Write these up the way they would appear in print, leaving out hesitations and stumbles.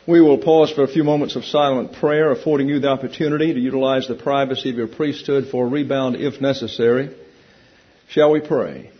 We will pause for a few moments of silent prayer, affording you the opportunity to utilize the privacy of your priesthood for a rebound if necessary. Shall we pray?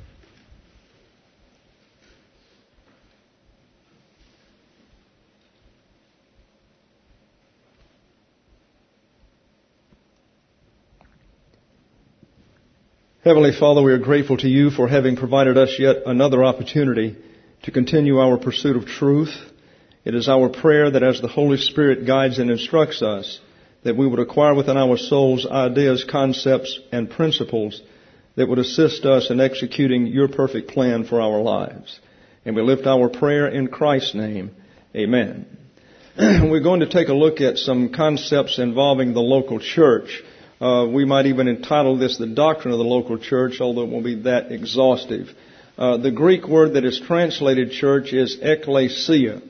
Heavenly Father, we are grateful to you for having provided us yet another opportunity to continue our pursuit of truth. It is our prayer that as the Holy Spirit guides and instructs us, that we would acquire within our souls ideas, concepts, and principles that would assist us in executing your perfect plan for our lives. And we lift our prayer in Christ's name. Amen. We're going to take a look at some concepts involving the local church. We might even entitle this the doctrine of the local church, although it won't be that exhaustive. The Greek word that is translated church is ekklesia.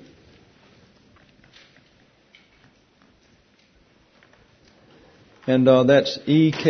And that's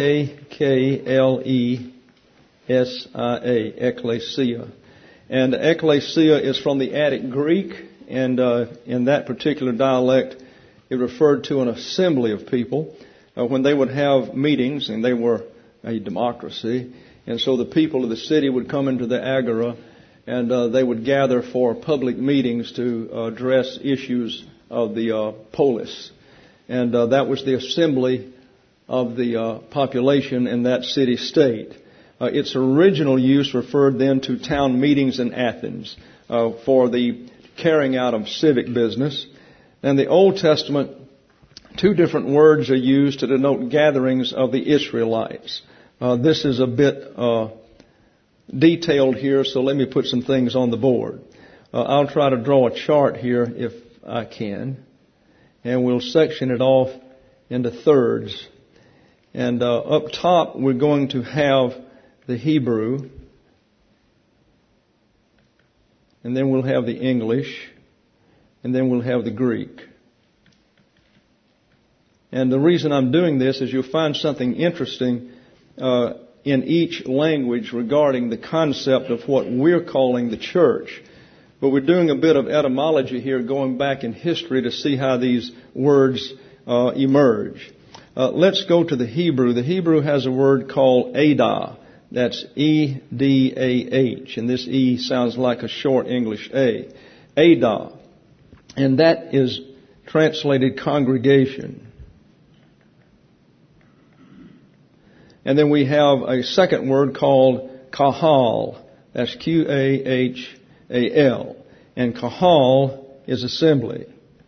E-K-K-L-E-S-I-A, ekklesia. And ekklesia is from the Attic Greek, and in that particular dialect, it referred to an assembly of people. When they would have meetings, and they were a democracy, and so the people of the city would come into the agora, and they would gather for public meetings to address issues of the polis. And that was the assembly of the population in that city-state. Its original use referred then to town meetings in Athens for the carrying out of civic business. In the Old Testament, two different words are used to denote gatherings of the Israelites. This is a bit detailed here, so let me put some things on the board. I'll try to draw a chart here if I can, and we'll section it off into thirds. And up top, we're going to have the Hebrew, and then we'll have the English, and then we'll have the Greek. And the reason I'm doing this is you'll find something interesting in each language regarding the concept of what we're calling the church. But we're doing a bit of etymology here, going back in history to see how these words emerge. Let's go to the Hebrew. The Hebrew has a word called Adah. That's E-D-A-H. And this E sounds like a short English A. Adah. And that is translated congregation. And then we have a second word called kahal. That's Q-A-H-A-L. And kahal is assembly.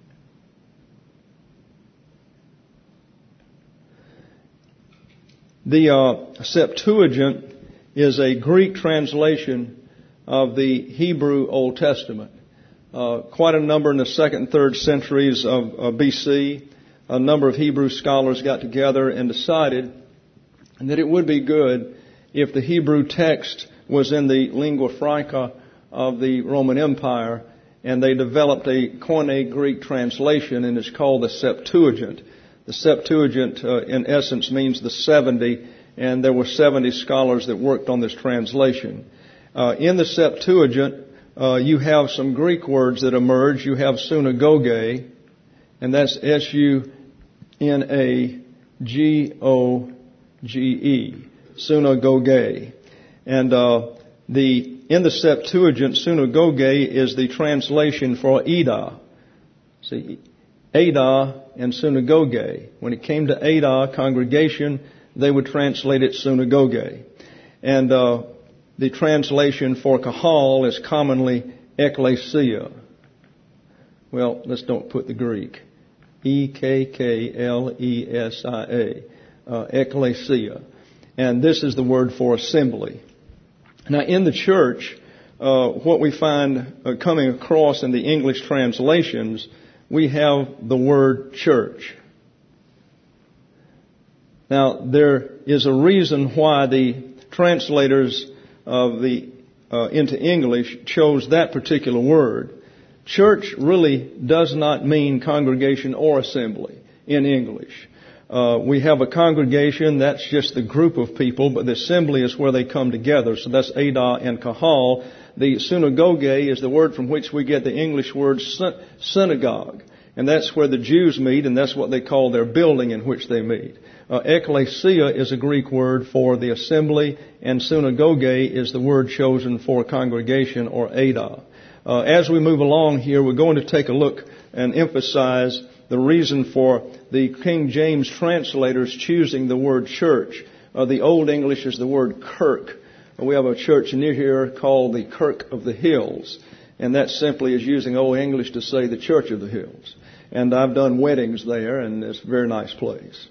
The Septuagint is a Greek translation of the Hebrew Old Testament. Quite a number in the 2nd and 3rd centuries of BC. A number of Hebrew scholars got together and decided that it would be good if the Hebrew text was in the lingua franca of the Roman Empire, and they developed a Koine Greek translation, and it's called the Septuagint. The Septuagint, in essence, means the 70, and there were 70 scholars that worked on this translation. In the Septuagint, you have some Greek words that emerge. You have synagoge, and that's S-U-N-A-G-O-G-E, synagoge. And in the Septuagint, synagoge is the translation for Edah. See, Adah and synagoge. When it came to Adah, congregation, they would translate it synagoge. And the translation for kahal is commonly ekklesia. Well, let's don't put the Greek. E-K-K-L-E-S-I-A. Ekklesia. And this is the word for assembly. Now, in the church, what we find coming across in the English translations, we have the word church. Now, there is a reason why the translators of into English chose that particular word. Church really does not mean congregation or assembly in English. We have a congregation, that's just the group of people, but the assembly is where they come together. So that's Adah and Kahal. The synagoge is the word from which we get the English word synagogue. And that's where the Jews meet, and that's what they call their building in which they meet. Ecclesia is a Greek word for the assembly, and synagogue is the word chosen for congregation, or Adah. As we move along here, we're going to take a look and emphasize the reason for the King James translators choosing the word church. The Old English is the word kirk. We have a church near here called the Kirk of the Hills, and that simply is using Old English to say the Church of the Hills. And I've done weddings there, and it's a very nice place.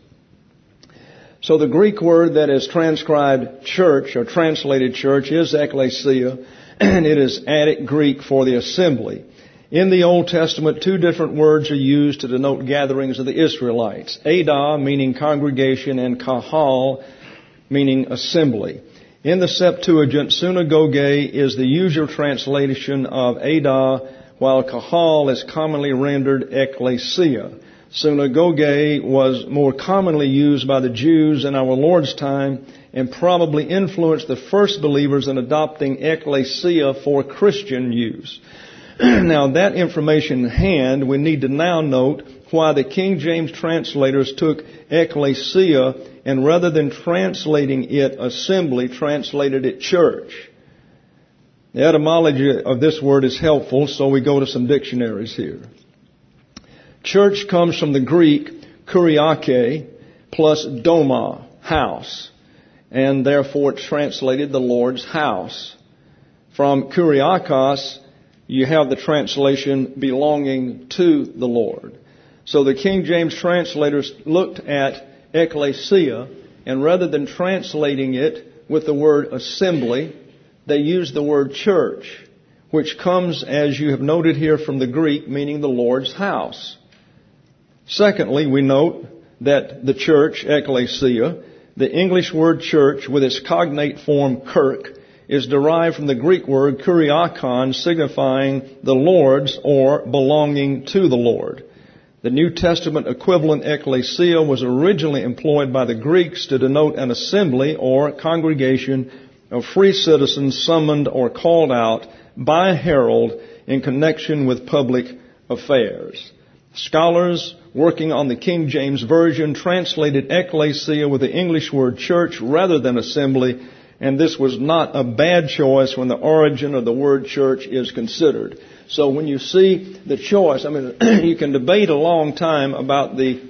So the Greek word that is transcribed church, or translated church, is ekklesia, and it is Attic Greek for the assembly. In the Old Testament, two different words are used to denote gatherings of the Israelites. Adah, meaning congregation, and kahal, meaning assembly. In the Septuagint, synagogue is the usual translation of Adah, while kahal is commonly rendered ekklesia. Synagogue was more commonly used by the Jews in our Lord's time and probably influenced the first believers in adopting ecclesia for Christian use. Now, that information in hand, we need to now note why the King James translators took ecclesia and rather than translating it assembly, translated it church. The etymology of this word is helpful, so we go to some dictionaries here. Church comes from the Greek kuriake plus doma, house, and therefore it's translated the Lord's house. From kuriakos, you have the translation belonging to the Lord. So the King James translators looked at ecclesia, and rather than translating it with the word assembly, they used the word church, which comes, as you have noted here, from the Greek, meaning the Lord's house. Secondly, we note that the church, ecclesia, the English word church with its cognate form kirk, is derived from the Greek word kuriakon, signifying the Lord's or belonging to the Lord. The New Testament equivalent ecclesia was originally employed by the Greeks to denote an assembly or congregation of free citizens summoned or called out by a herald in connection with public affairs. Scholars working on the King James Version translated ecclesia with the English word church rather than assembly, and this was not a bad choice when the origin of the word church is considered. So when you see the choice, you can debate a long time about the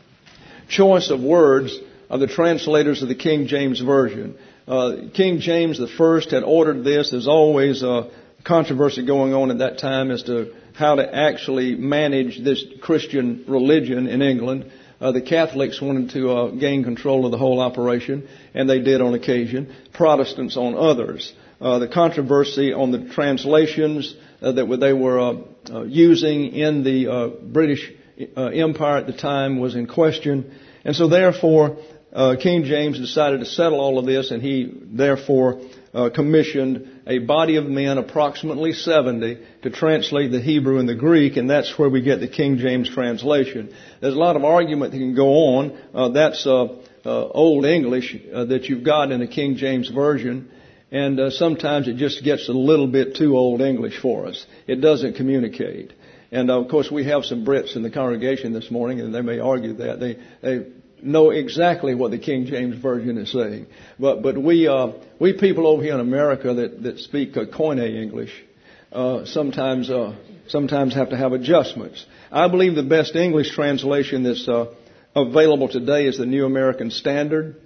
choice of words of the translators of the King James Version. King James the First had ordered this. There's always a controversy going on at that time as to how to actually manage this Christian religion in England. The Catholics wanted to gain control of the whole operation, and they did on occasion. Protestants on others. The controversy on the translations that they were using in the British Empire at the time was in question. And so therefore, King James decided to settle all of this, and he therefore commissioned a body of men, approximately 70, to translate the Hebrew and the Greek, and that's where we get the King James translation. There's a lot of argument that can go on. That's Old English that you've got in the King James Version, and sometimes it just gets a little bit too Old English for us. It doesn't communicate. And of course, we have some Brits in the congregation this morning, and they may argue that. They know exactly what the King James Version is saying. But we people over here in America that speak Koine English sometimes have to have adjustments. I believe the best English translation that's available today is the New American Standard.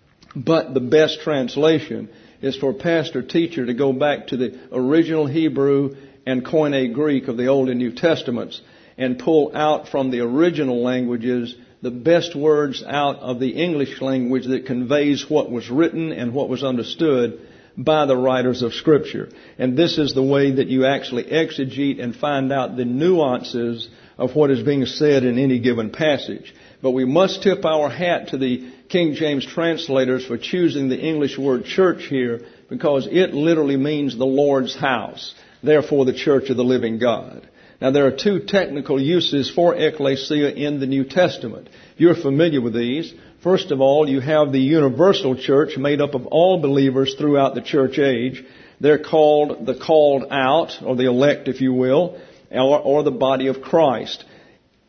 But the best translation is for pastor teacher to go back to the original Hebrew and Koine Greek of the Old and New Testaments and pull out from the original languages the best words out of the English language that conveys what was written and what was understood by the writers of Scripture. And this is the way that you actually exegete and find out the nuances of what is being said in any given passage. But we must tip our hat to the King James translators for choosing the English word church here, because it literally means the Lord's house, therefore the church of the living God. Now, there are two technical uses for ecclesia in the New Testament. You're familiar with these. First of all, you have the universal church made up of all believers throughout the church age. They're called the called out, or the elect, if you will, or the body of Christ.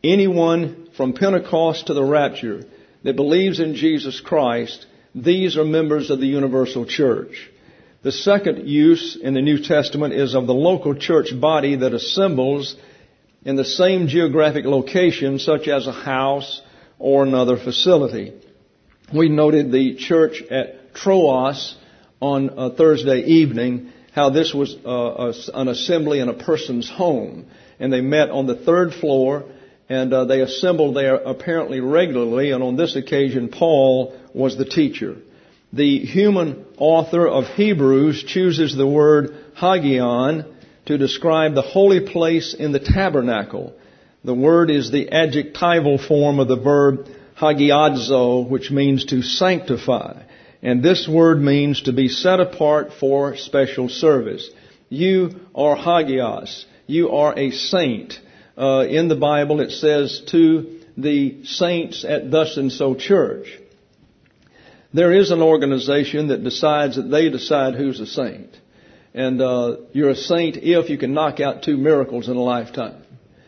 Anyone from Pentecost to the rapture that believes in Jesus Christ, these are members of the universal church. The second use in the New Testament is of the local church body that assembles in the same geographic location, such as a house or another facility. We noted the church at Troas on Thursday evening, how this was an assembly in a person's home. And they met on the third floor, and they assembled there apparently regularly, and on this occasion Paul was the teacher. The human author of Hebrews chooses the word hagion to describe the holy place in the tabernacle. The word is the adjectival form of the verb hagiadzo, which means to sanctify. And this word means to be set apart for special service. You are hagios. You are a saint. In the Bible it says to the saints at thus and so church. There is an organization that decides that they decide who's a saint. And you're a saint if you can knock out 2 miracles in a lifetime.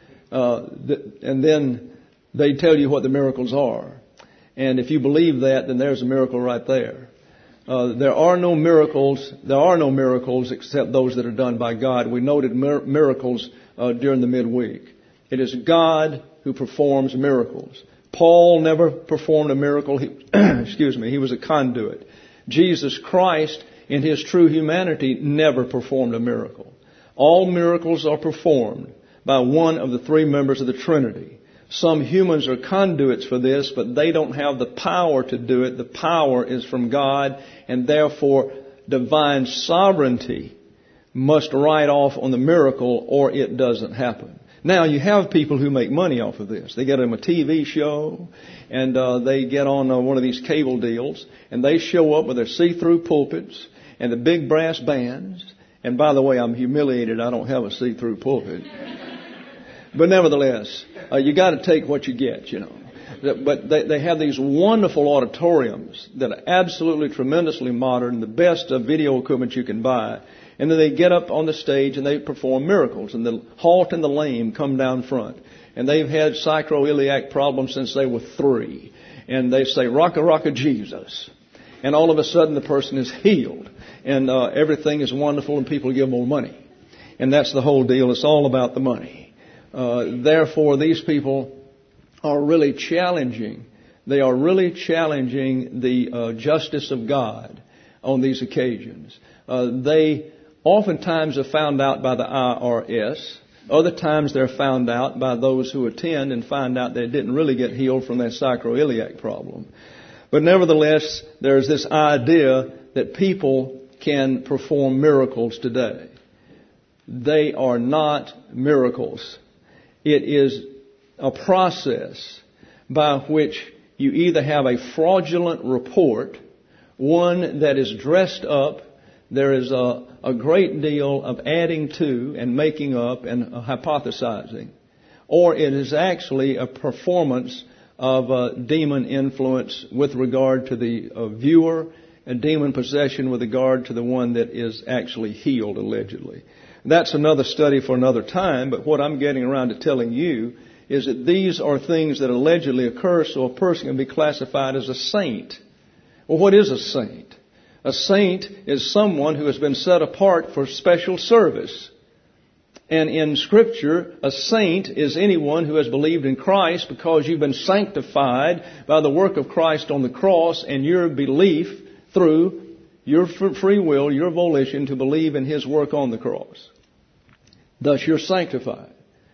And then they tell you what the miracles are. And if you believe that, then there's a miracle right there. There are no miracles except those that are done by God. We noted miracles during the midweek. It is God who performs miracles. Paul never performed a miracle. He was a conduit. Jesus Christ, in His true humanity, never performed a miracle. All miracles are performed by one of the 3 members of the Trinity. Some humans are conduits for this, but they don't have the power to do it. The power is from God, and therefore divine sovereignty must write off on the miracle, or it doesn't happen. Now, you have people who make money off of this. They get them a TV show, and they get on one of these cable deals, and they show up with their see-through pulpits and the big brass bands. And by the way, I'm humiliated I don't have a see-through pulpit. But nevertheless, you got to take what you get, you know. But they have these wonderful auditoriums that are absolutely tremendously modern, the best video equipment you can buy. And then they get up on the stage and they perform miracles. And the halt and the lame come down front. And they've had sacroiliac problems since they were 3. And they say, "Rocka, rocka, Jesus." And all of a sudden the person is healed. And everything is wonderful and people give more money. And that's the whole deal. It's all about the money. Therefore, these people are really challenging. They are really challenging the justice of God on these occasions. They oftentimes are found out by the IRS. Other times they're found out by those who attend and find out they didn't really get healed from their sacroiliac problem. But nevertheless, there's this idea that people can perform miracles today. They are not miracles. It is a process by which you either have a fraudulent report, one that is dressed up. There is a great deal of adding to and making up and hypothesizing. Or it is actually a performance of demon influence with regard to the viewer, and demon possession with regard to the one that is actually healed, allegedly. That's another study for another time, but what I'm getting around to telling you is that these are things that allegedly occur so a person can be classified as a saint. Well, what is a saint? A saint is someone who has been set apart for special service. And in Scripture, a saint is anyone who has believed in Christ because you've been sanctified by the work of Christ on the cross and your belief through your free will, your volition to believe in His work on the cross. Thus, you're sanctified.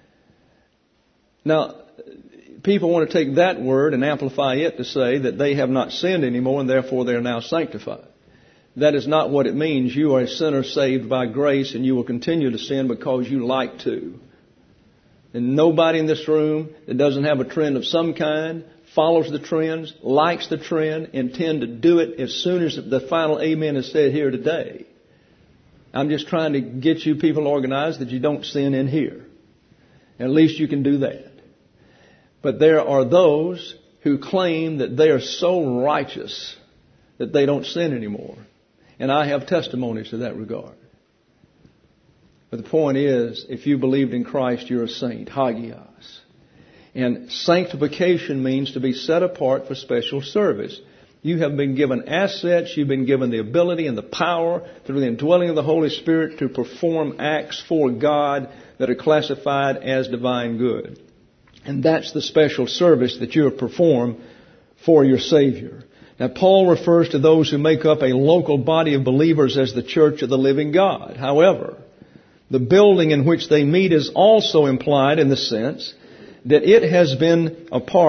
Now, people want to take that word and amplify it to say that they have not sinned anymore and therefore they are now sanctified. That is not what it means. You are a sinner saved by grace and you will continue to sin because you like to. And nobody in this room that doesn't have a trend of some kind follows the trends, likes the trend, intend to do it as soon as the final amen is said here today. I'm just trying to get you people organized that you don't sin in here. At least you can do that. But there are those who claim that they are so righteous that they don't sin anymore. And I have testimonies to that regard. But the point is, if you believed in Christ, you're a saint, hagios. And sanctification means to be set apart for special service. You have been given assets, you've been given the ability and the power through the indwelling of the Holy Spirit to perform acts for God that are classified as divine good. And that's the special service that you have performed for your Savior. Now, Paul refers to those who make up a local body of believers as the church of the living God. However, the building in which they meet is also implied in the sense that it has been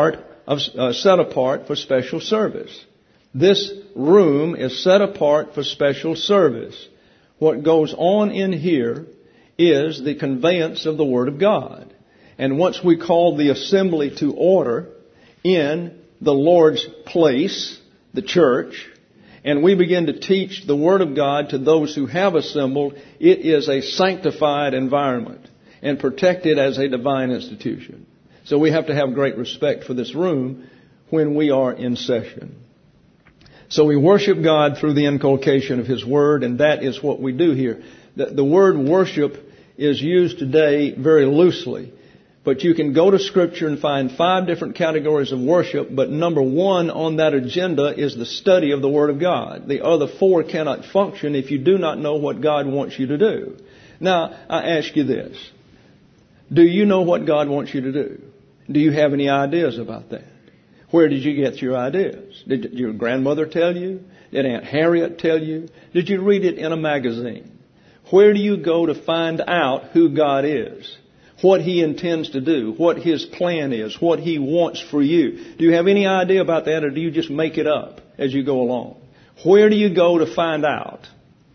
set apart for special service. This room is set apart for special service. What goes on in here is the conveyance of the Word of God. And once we call the assembly to order in the Lord's place, the church, and we begin to teach the Word of God to those who have assembled, it is a sanctified environment and protected as a divine institution. So we have to have great respect for this room when we are in session. So we worship God through the inculcation of His Word, and that is what we do here. The word worship is used today very loosely. But you can go to Scripture and find 5 different categories of worship, but number 1 on that agenda is the study of the Word of God. The other 4 cannot function if you do not know what God wants you to do. Now, I ask you this. Do you know what God wants you to do? Do you have any ideas about that? Where did you get your ideas? Did your grandmother tell you? Did Aunt Harriet tell you? Did you read it in a magazine? Where do you go to find out who God is? What He intends to do, what His plan is, what He wants for you. Do you have any idea about that, or do you just make it up as you go along? Where do you go to find out?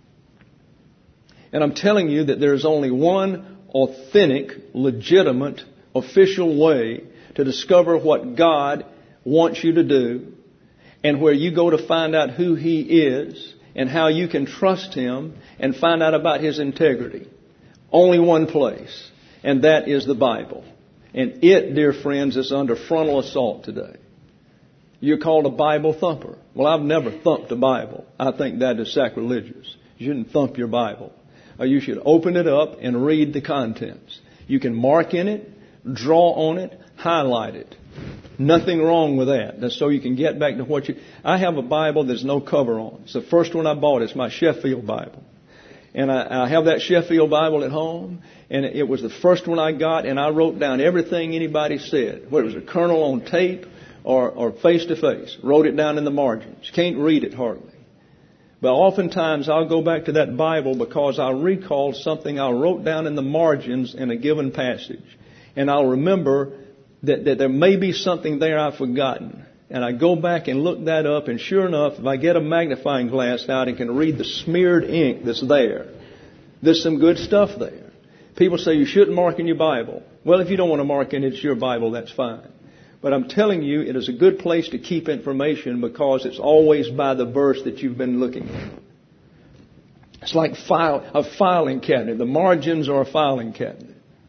And I'm telling you that there is only one authentic, legitimate, official way to discover what God wants you to do, and where you go to find out who He is and how you can trust Him and find out about His integrity. Only one place. And that is the Bible. And it, dear friends, is under frontal assault today. You're called a Bible thumper. Well, I've never thumped a Bible. I think that is sacrilegious. You shouldn't thump your Bible. You should open it up and read the contents. You can mark in it, draw on it, highlight it. Nothing wrong with that. That's so you can get back to what you... I have a Bible there's no cover on. It's the first one I bought. It's my Sheffield Bible. And I have that Sheffield Bible at home, and it was the first one I got, and I wrote down everything anybody said, whether it was a kernel on tape or face to face. Wrote it down in the margins. You can't read it hardly. But oftentimes I'll go back to that Bible because I recall something I wrote down in the margins in a given passage. And I'll remember that there may be something there I've forgotten. And I go back and look that up, and sure enough, if I get a magnifying glass out and can read the smeared ink that's there, there's some good stuff there. People say you shouldn't mark in your Bible. Well, if you don't want to mark in it, it's your Bible, that's fine. But I'm telling you, it is a good place to keep information because it's always by the verse that you've been looking at. It's like a filing cabinet. The margins are a filing cabinet.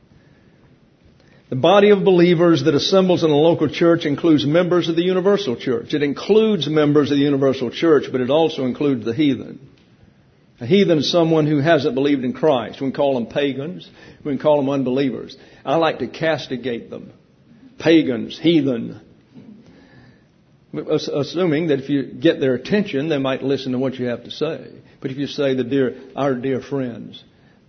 The body of believers that assembles in a local church includes members of the universal church. It includes members of the universal church, but it also includes the heathen. A heathen is someone who hasn't believed in Christ. We can call them pagans. We can call them unbelievers. I like to castigate them. Pagans, heathen. Assuming that if you get their attention, they might listen to what you have to say. But if you say our dear friends,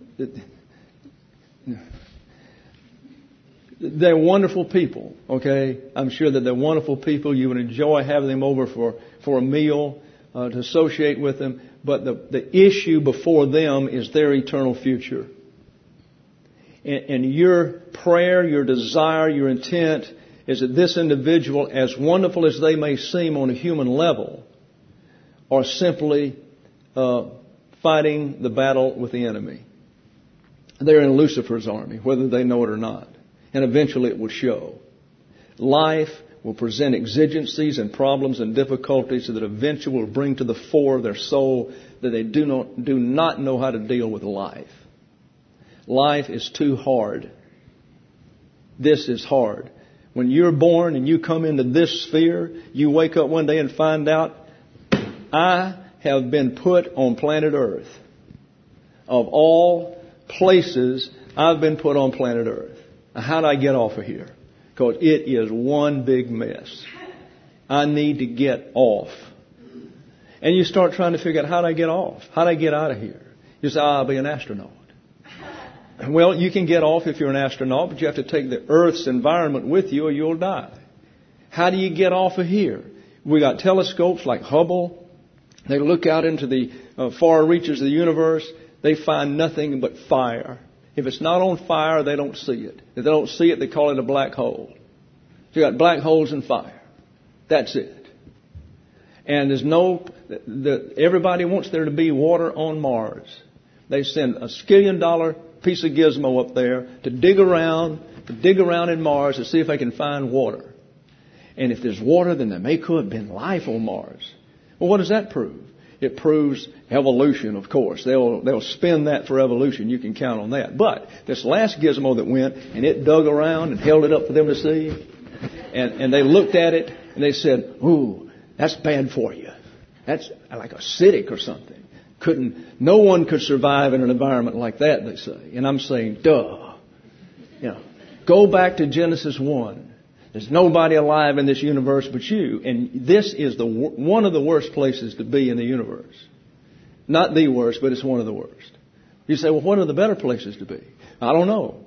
they're wonderful people, okay? I'm sure that they're wonderful people. You would enjoy having them over for a meal, to associate with them. But the issue before them is their eternal future. And your prayer, your desire, your intent is that this individual, as wonderful as they may seem on a human level, are simply fighting the battle with the enemy. They're in Lucifer's army, whether they know it or not. And eventually it will show. Life will present exigencies and problems and difficulties that eventually will bring to the fore their soul that they do not know how to deal with life. Life is too hard. This is hard. When you're born and you come into this sphere, you wake up one day and find out, I have been put on planet Earth. Of all places, I've been put on planet Earth. How do I get off of here? because it is one big mess. I need to get off. And you start trying to figure out, how do I get off? How do I get out of here? You say, I'll be an astronaut. Well, you can get off if you're an astronaut, but you have to take the Earth's environment with you or you'll die. How do you get off of here? We got telescopes like Hubble. They look out into the far reaches of the universe. They find nothing but fire. If it's not on fire, they don't see it. If they don't see it, they call it a black hole. So you got black holes and fire. That's it. And everybody wants there to be water on Mars. They send $1 skillion piece of gizmo up there to dig around in Mars to see if they can find water. And if there's water, then there may could have been life on Mars. Well, what does that prove? It proves evolution, of course. They'll spin that for evolution. You can count on that. But this last gizmo that went, and it dug around and held it up for them to see, and they looked at it, and they said, ooh, that's bad for you. That's like acidic or something. No one could survive in an environment like that, they say. And I'm saying, duh. Go back to Genesis 1. There's nobody alive in this universe but you. And this is one of the worst places to be in the universe. Not the worst, but it's one of the worst. You say, well, what are the better places to be? I don't know.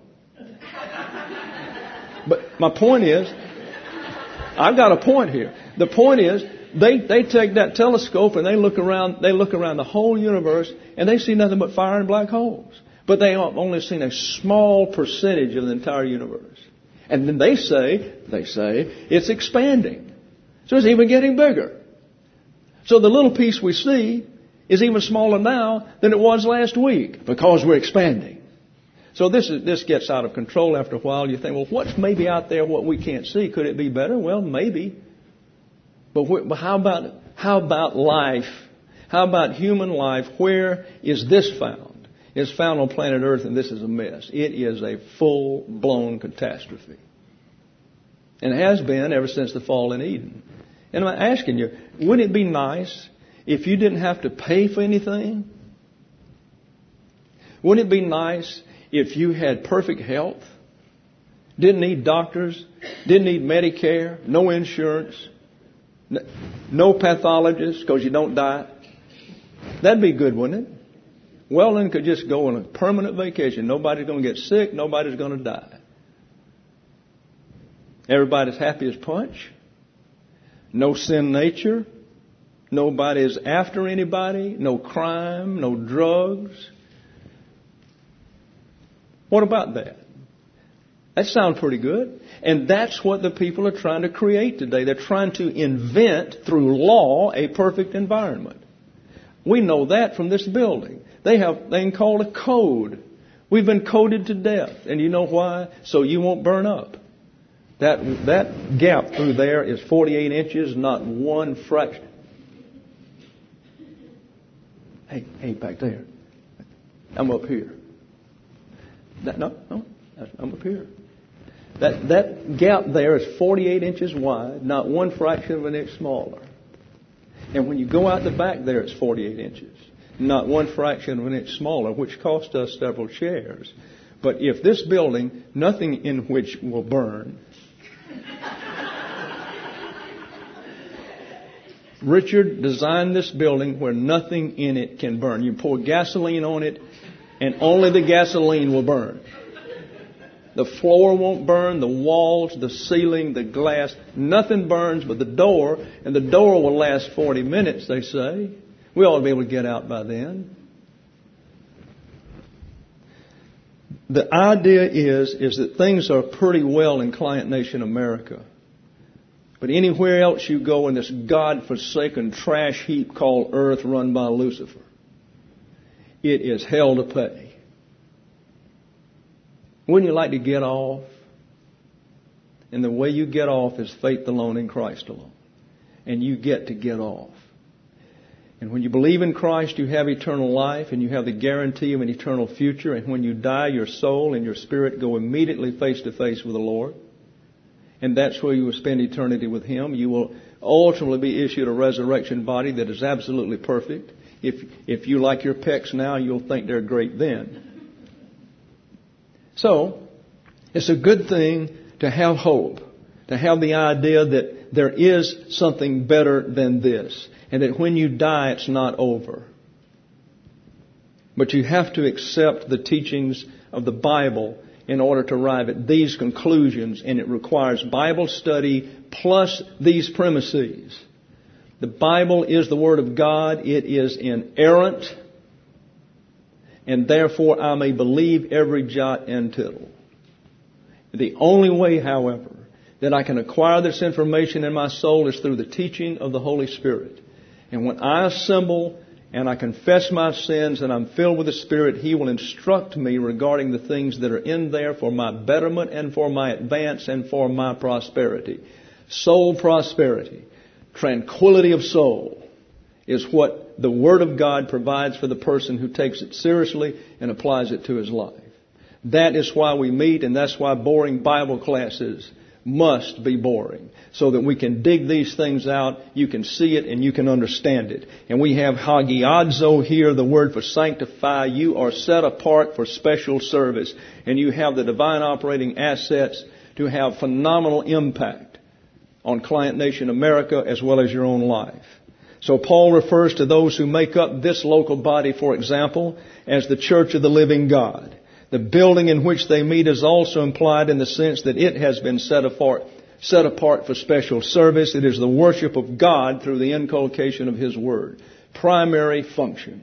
But my point is, I've got a point here. The point is, they take that telescope and they look around the whole universe and they see nothing but fire and black holes. But they have only seen a small percentage of the entire universe. And then they say it's expanding. So it's even getting bigger. So the little piece we see is even smaller now than it was last week because we're expanding. So this gets out of control after a while. You think, well, what's maybe out there what we can't see? Could it be better? Well, maybe. But how about life? How about human life? Where is this found? It's found on planet Earth, and this is a mess. It is a full-blown catastrophe. And it has been ever since the fall in Eden. And I'm asking you, wouldn't it be nice if you didn't have to pay for anything? Wouldn't it be nice if you had perfect health? Didn't need doctors, didn't need Medicare, no insurance, no pathologist because you don't die? That'd be good, wouldn't it? Well, then could just go on a permanent vacation. Nobody's going to get sick. Nobody's going to die. Everybody's happy as punch. No sin nature. Nobody's after anybody. No crime. No drugs. What about that? That sounds pretty good. And that's what the people are trying to create today. They're trying to invent through law a perfect environment. We know that from this building. They can call it a code. We've been coded to death. And you know why? So you won't burn up. That gap through there is 48 inches, not one fraction. Hey, back there. I'm up here. No, I'm up here. That gap there is 48 inches wide, not one fraction of an inch smaller. And when you go out the back there, it's 48 inches. Not one fraction of an inch smaller, which cost us several chairs. But if this building, nothing in which will burn. Richard designed this building where nothing in it can burn. You pour gasoline on it, and only the gasoline will burn. The floor won't burn, the walls, the ceiling, the glass. Nothing burns but the door, and the door will last 40 minutes, they say. We ought to be able to get out by then. The idea is that things are pretty well in Client Nation America. But anywhere else you go in this God-forsaken trash heap called Earth run by Lucifer, it is hell to pay. Wouldn't you like to get off? And the way you get off is faith alone in Christ alone. And you get to get off. And when you believe in Christ, you have eternal life and you have the guarantee of an eternal future. And when you die, your soul and your spirit go immediately face to face with the Lord. And that's where you will spend eternity with Him. You will ultimately be issued a resurrection body that is absolutely perfect. If you like your pecs now, you'll think they're great then. So, it's a good thing to have hope, to have the idea that there is something better than this, and that when you die, it's not over. But you have to accept the teachings of the Bible in order to arrive at these conclusions, and it requires Bible study plus these premises. The Bible is the Word of God. It is inerrant, and therefore I may believe every jot and tittle. The only way, however, that I can acquire this information in my soul is through the teaching of the Holy Spirit. And when I assemble and I confess my sins and I'm filled with the Spirit, He will instruct me regarding the things that are in there for my betterment and for my advance and for my prosperity. Soul prosperity, tranquility of soul is what the Word of God provides for the person who takes it seriously and applies it to his life. That is why we meet, and that's why boring Bible classes must be boring, so that we can dig these things out, you can see it, and you can understand it. And we have hagiadzo here, the word for sanctify. You are set apart for special service, and you have the divine operating assets to have phenomenal impact on Client Nation America as well as your own life. So Paul refers to those who make up this local body, for example, as the Church of the Living God. The building in which they meet is also implied in the sense that it has been set apart for special service. It is the worship of God through the inculcation of His Word. Primary function.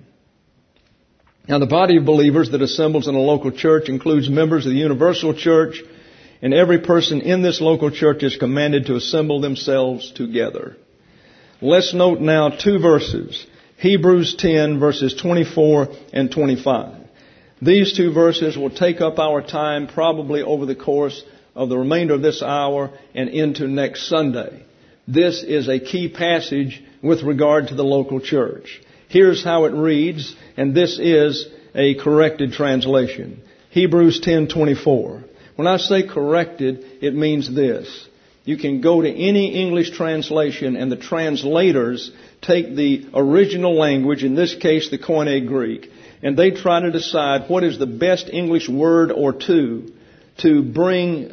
Now, the body of believers that assembles in a local church includes members of the universal church, and every person in this local church is commanded to assemble themselves together. Let's note now two verses. Hebrews 10, verses 24 and 25. These two verses will take up our time probably over the course of the remainder of this hour and into next Sunday. This is a key passage with regard to the local church. Here's how it reads, and this is a corrected translation. Hebrews 10:24. When I say corrected, it means this. You can go to any English translation, and the translators take the original language, in this case the Koine Greek, and they try to decide what is the best English word or two to bring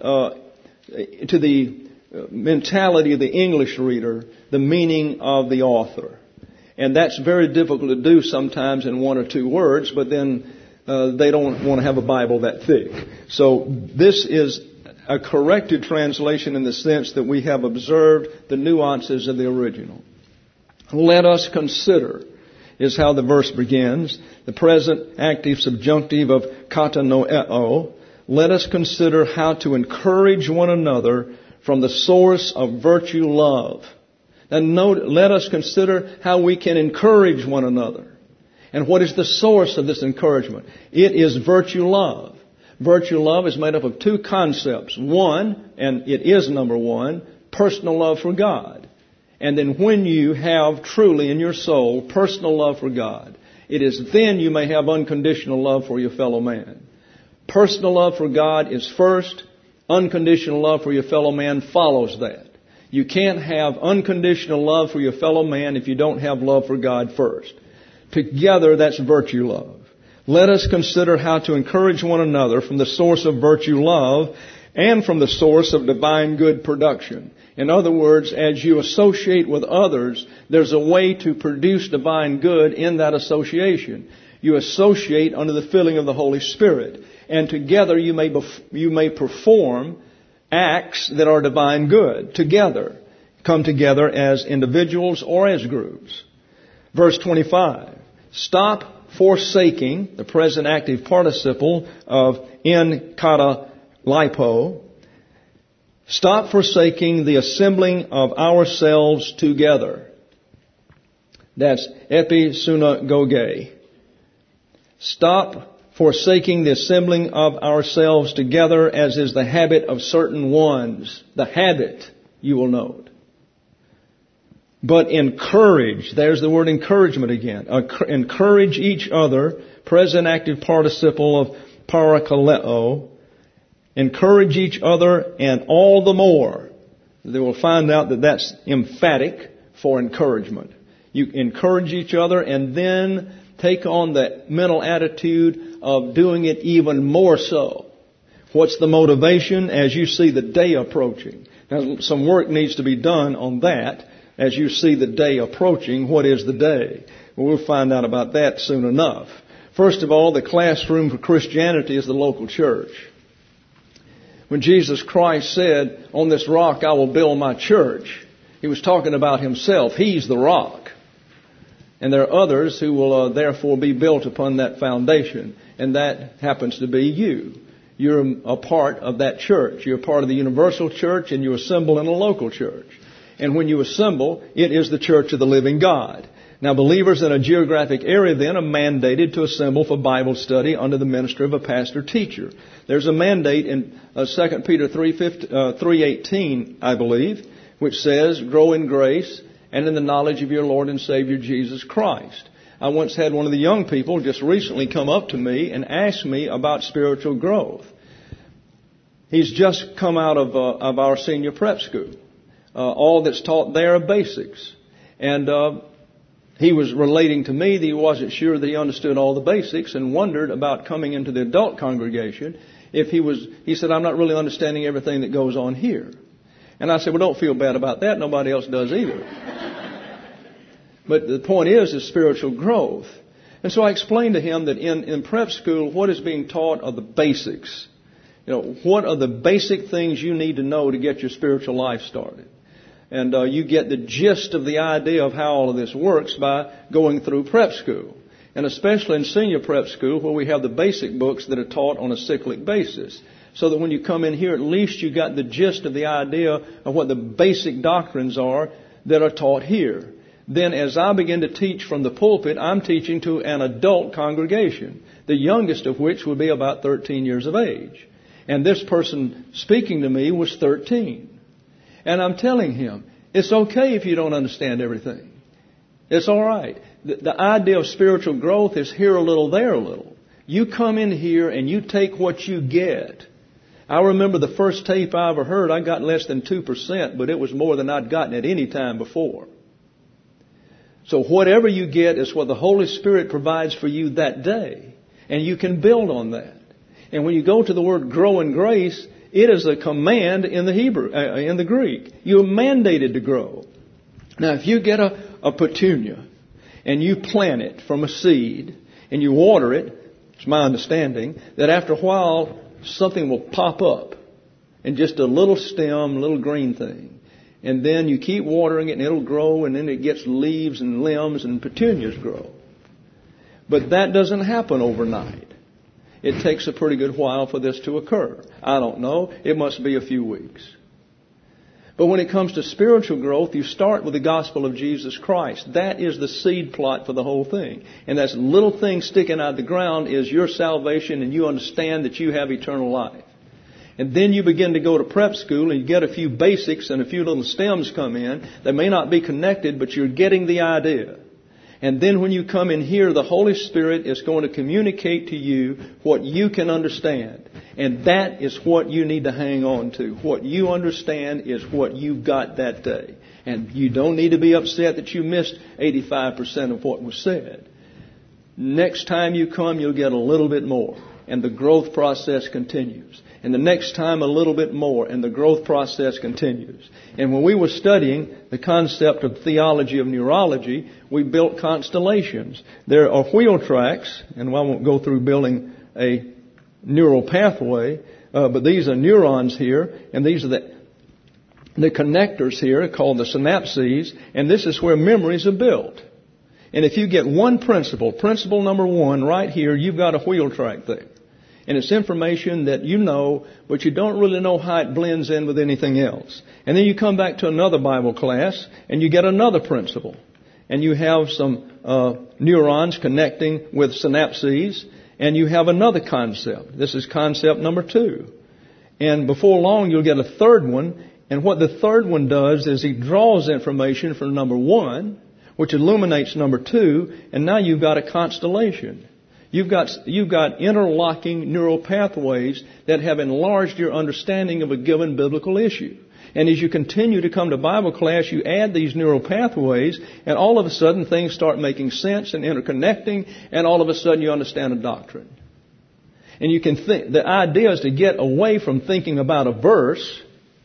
to the mentality of the English reader the meaning of the author. And that's very difficult to do sometimes in one or two words, but then they don't want to have a Bible that thick. So this is a corrected translation in the sense that we have observed the nuances of the original. Let us consider is how the verse begins. The present active subjunctive of katanoeo. Let us consider how to encourage one another from the source of virtue love. And note, let us consider how we can encourage one another. And what is the source of this encouragement? It is virtue love. Virtue love is made up of two concepts. One, and it is number one, personal love for God. And then when you have truly in your soul personal love for God, it is then you may have unconditional love for your fellow man. Personal love for God is first. Unconditional love for your fellow man follows that. You can't have unconditional love for your fellow man if you don't have love for God first. Together, that's virtue love. Let us consider how to encourage one another from the source of virtue love and from the source of divine good production. In other words, as you associate with others, there's a way to produce divine good in that association. You associate under the filling of the Holy Spirit. And together you may perform acts that are divine good. Together. Come together as individuals or as groups. Verse 25. Stop forsaking, the present active participle of en kata lipo. Stop forsaking the assembling of ourselves together. That's episynagoge. Stop forsaking the assembling of ourselves together, as is the habit of certain ones. The habit, you will note. But encourage, there's the word encouragement again. Encourage each other, present active participle of parakaleo. Encourage each other, and all the more. They will find out that that's emphatic for encouragement. You encourage each other and then take on the mental attitude of doing it even more so. What's the motivation as you see the day approaching? Now, some work needs to be done on that as you see the day approaching. What is the day? Well, we'll find out about that soon enough. First of all, the classroom for Christianity is the local church. When Jesus Christ said, "On this rock I will build my church," He was talking about Himself. He's the rock. And there are others who will therefore be built upon that foundation. And that happens to be you. You're a part of that church. You're a part of the universal church, and you assemble in a local church. And when you assemble, it is the church of the living God. Now, believers in a geographic area then are mandated to assemble for Bible study under the ministry of a pastor-teacher. There's a mandate in 2 Peter 3:18, I believe, which says, "Grow in grace and in the knowledge of your Lord and Savior Jesus Christ." I once had one of the young people just recently come up to me and ask me about spiritual growth. He's just come out of our senior prep school. All that's taught there are basics. And he was relating to me that he wasn't sure that he understood all the basics and wondered about coming into the adult congregation. He said, "I'm not really understanding everything that goes on here." And I said, "Well, don't feel bad about that. Nobody else does either." But the point is spiritual growth. And so I explained to him that in prep school, what is being taught are the basics. What are the basic things you need to know to get your spiritual life started? And you get the gist of the idea of how all of this works by going through prep school. And especially in senior prep school, where we have the basic books that are taught on a cyclic basis. So that when you come in here, at least you got the gist of the idea of what the basic doctrines are that are taught here. Then as I begin to teach from the pulpit, I'm teaching to an adult congregation, the youngest of which would be about 13 years of age. And this person speaking to me was 13. And I'm telling him, it's okay if you don't understand everything. It's all right. The idea of spiritual growth is here a little, there a little. You come in here and you take what you get. I remember the first tape I ever heard, I got less than 2%, but it was more than I'd gotten at any time before. So whatever you get is what the Holy Spirit provides for you that day. And you can build on that. And when you go to the word grow in grace, it is a command in the in the Greek. You're mandated to grow. Now, if you get a petunia and you plant it from a seed and you water it, it's my understanding that after a while something will pop up and just a little stem, little green thing. And then you keep watering it and it'll grow, and then it gets leaves and limbs and petunias grow. But that doesn't happen overnight. It takes a pretty good while for this to occur. I don't know. It must be a few weeks. But when it comes to spiritual growth, you start with the gospel of Jesus Christ. That is the seed plot for the whole thing. And that little thing sticking out of the ground is your salvation, and you understand that you have eternal life. And then you begin to go to prep school and you get a few basics and a few little stems come in. They may not be connected, but you're getting the idea. And then when you come in here, the Holy Spirit is going to communicate to you what you can understand. And that is what you need to hang on to. What you understand is what you've got that day. And you don't need to be upset that you missed 85% of what was said. Next time you come, you'll get a little bit more. And the growth process continues. And the next time a little bit more, and the growth process continues. And when we were studying the concept of theology of neurology, we built constellations. There are wheel tracks, and I won't go through building a neural pathway, but these are neurons here, and these are the connectors here called the synapses, and this is where memories are built. And if you get one principle number one right here, you've got a wheel track there. And it's information that you know, but you don't really know how it blends in with anything else. And then you come back to another Bible class, and you get another principle. And you have some neurons connecting with synapses, and you have another concept. This is concept number 2. And before long, you'll get a third one. And what the third one does is he draws information from number 1, which illuminates number 2, and now you've got a constellation. You've got interlocking neural pathways that have enlarged your understanding of a given biblical issue. And as you continue to come to Bible class, you add these neural pathways, and all of a sudden things start making sense and interconnecting, and all of a sudden you understand a doctrine. And you can think, the idea is to get away from thinking about a verse.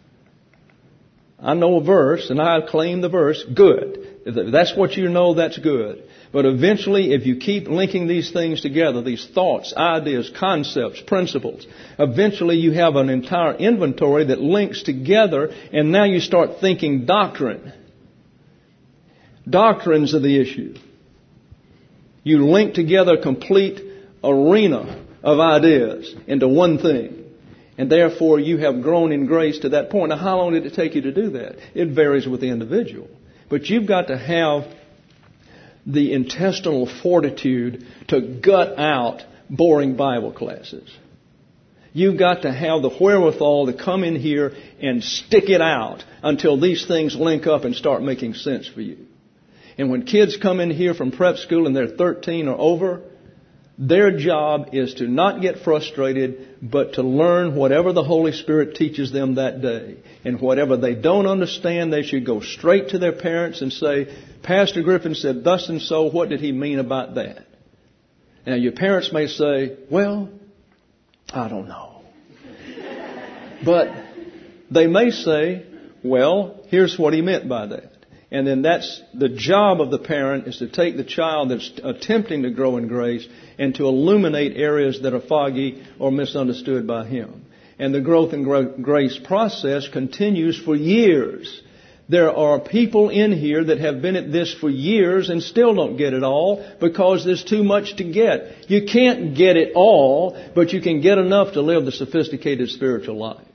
I know a verse and I claim the verse. Good. If that's what you know, that's good. But eventually, if you keep linking these things together, these thoughts, ideas, concepts, principles, eventually you have an entire inventory that links together, and now you start thinking doctrine. Doctrines are the issue. You link together a complete arena of ideas into one thing. And therefore, you have grown in grace to that point. Now, how long did it take you to do that? It varies with the individual. But you've got to have the intestinal fortitude to gut out boring Bible classes. You've got to have the wherewithal to come in here and stick it out until these things link up and start making sense for you. And when kids come in here from prep school and they're 13 or over, their job is to not get frustrated, but to learn whatever the Holy Spirit teaches them that day. And whatever they don't understand, they should go straight to their parents and say, Pastor Griffin said thus and so, what did he mean about that? Now your parents may say, well, I don't know. But they may say, well, here's what he meant by that. And then that's the job of the parent, is to take the child that's attempting to grow in grace and to illuminate areas that are foggy or misunderstood by him. And the growth in grace process continues for years. There are people in here that have been at this for years and still don't get it all because there's too much to get. You can't get it all, but you can get enough to live the sophisticated spiritual life.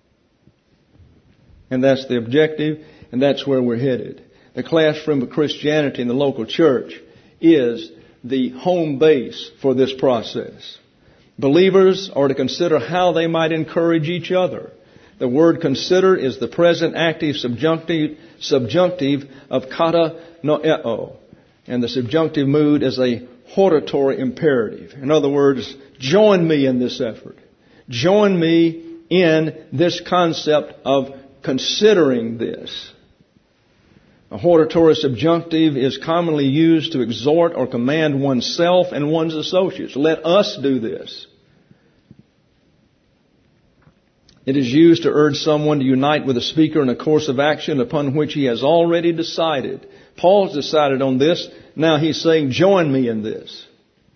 And that's the objective, and that's where we're headed. The classroom of Christianity in the local church is the home base for this process. Believers are to consider how they might encourage each other. The word consider is the present active subjunctive of kata noeo. And the subjunctive mood is a hortatory imperative. In other words, join me in this effort. Join me in this concept of considering this. A hortatory subjunctive is commonly used to exhort or command oneself and one's associates. Let us do this. It is used to urge someone to unite with a speaker in a course of action upon which he has already decided. Paul's decided on this. Now he's saying, join me in this.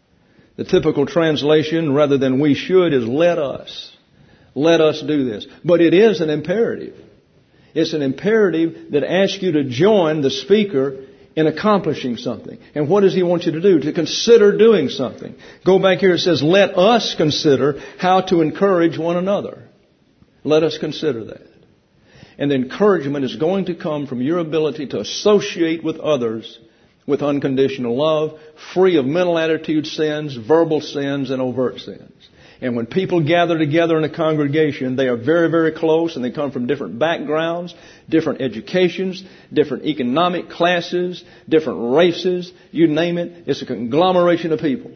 The typical translation, rather than we should, is let us. Let us do this. But it is an imperative. It's an imperative that asks you to join the speaker in accomplishing something. And what does he want you to do? To consider doing something. Go back here, it says, let us consider how to encourage one another. Let us consider that. And the encouragement is going to come from your ability to associate with others with unconditional love, free of mental attitude sins, verbal sins, and overt sins. And when people gather together in a congregation, they are very, very close, and they come from different backgrounds, different educations, different economic classes, different races, you name it. It's a conglomeration of people.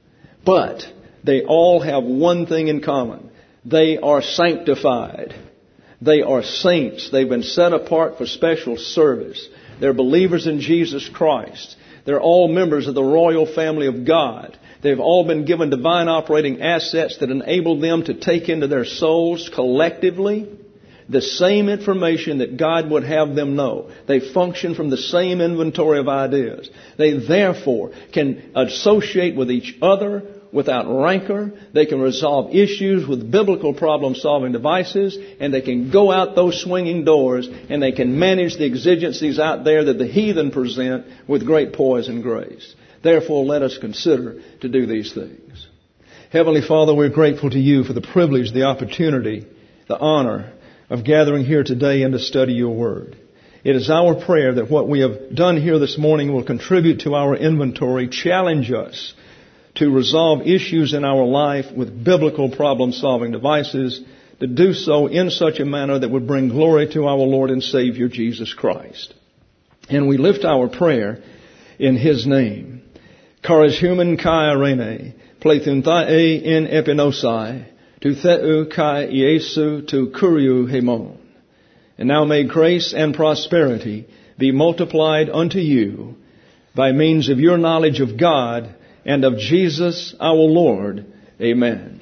But they all have one thing in common. They are sanctified. They are saints. They've been set apart for special service. They're believers in Jesus Christ. They're all members of the royal family of God. They've all been given divine operating assets that enable them to take into their souls collectively the same information that God would have them know. They function from the same inventory of ideas. They therefore can associate with each other without rancor. They can resolve issues with biblical problem-solving devices, and they can go out those swinging doors, and they can manage the exigencies out there that the heathen present with great poise and grace. Therefore, let us consider to do these things. Heavenly Father, we're grateful to you for the privilege, the opportunity, the honor of gathering here today and to study your word. It is our prayer that what we have done here this morning will contribute to our inventory, challenge us to resolve issues in our life with biblical problem-solving devices, to do so in such a manner that would bring glory to our Lord and Savior, Jesus Christ. And we lift our prayer in His name. Charis human kai arene, plethuntae in epinosai, tu theu kai Iesu tu kuriu hemon. And now may grace and prosperity be multiplied unto you by means of your knowledge of God and of Jesus our Lord. Amen.